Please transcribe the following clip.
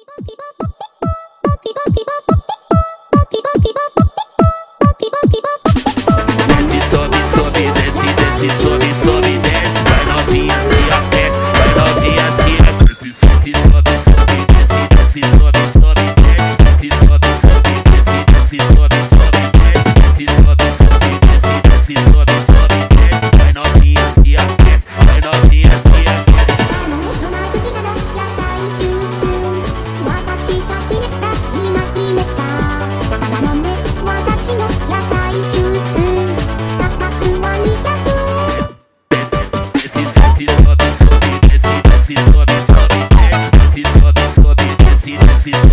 Desce, sobe, sobe, desce, desce, sobe, sobe, desce. Vai novinha, se aquece, vai novinha, se aquece. Desce, sobe, sobe, desce, desce, sobe, sobe, desce. Desce, sobe, sobe, desce, desce, sobe, sobe, desce. Desce, sobe, sobe, desce, desce, sobe, sobe, desce. Vai novinha, se aquece, vai novinha, se aquece. Desce, sobe, sobe, desce, desce, sobe, sobe, desce. Desce, sobe, sobe, desce, desce, sobe.